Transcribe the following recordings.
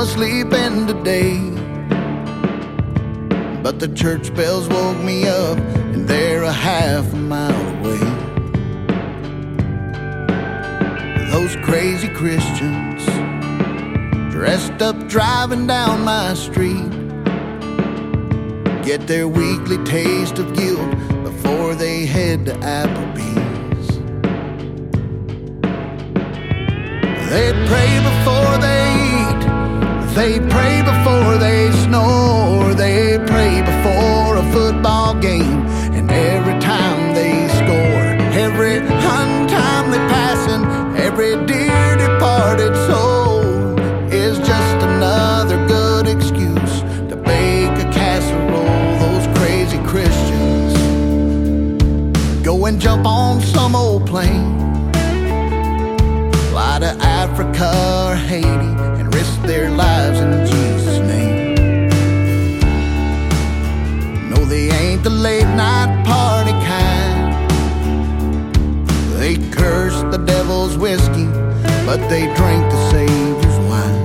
sleeping today, but the church bells woke me up, and they're a half a mile away. Those crazy Christians dressed up driving down my street get their weekly taste of guilt before they head to Applebee's. They pray before they eat, they pray before they snore, they pray before a football game, and every time they score, every untimely passing, every dear departed soul is just another good excuse to bake a casserole. Those crazy Christians go and jump on some old plane, fly to Africa or Haiti, and risk their lives in Jesus' name. No, they ain't the late night party kind. They curse the devil's whiskey, but they drink the Savior's wine.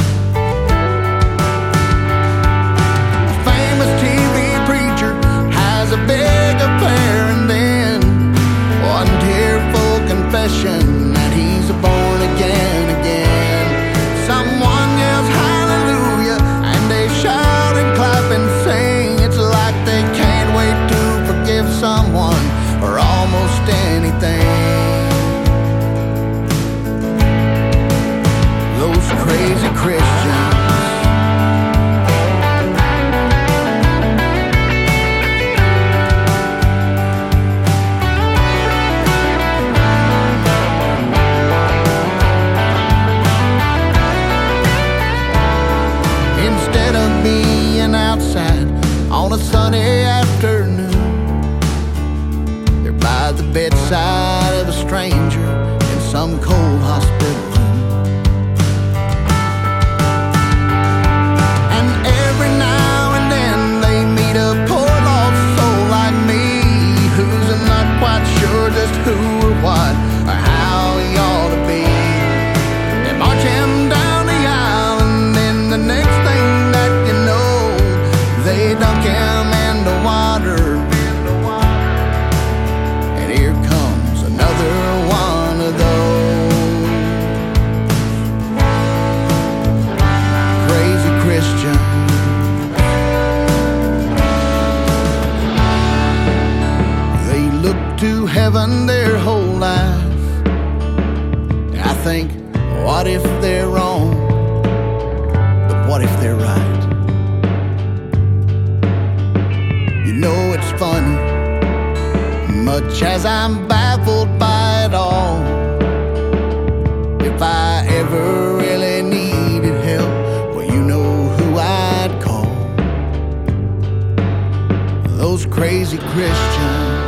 A famous TV preacher has a big affair, and then one tearful confession that he's a born again. Someone yells hallelujah, and they shout and clap and sing. It's like they can't wait to forgive someone or almost anything. Those crazy Christians. Instead of being outside on a sunny afternoon, they're by the bedside of a stranger in some cold hospital room. And every now and then they meet a poor lost soul like me, who's not quite sure just who or what or how he ought to be. They march him down the aisle, and then the next thing that you know, they dunk him into water. And here comes another one of those crazy Christians. They look to heaven their whole life. I think, what if they're wrong? But what if they're right? You know, it's funny, much as I'm baffled by it all, if I ever really needed help, well, you know who I'd call. Those crazy Christians.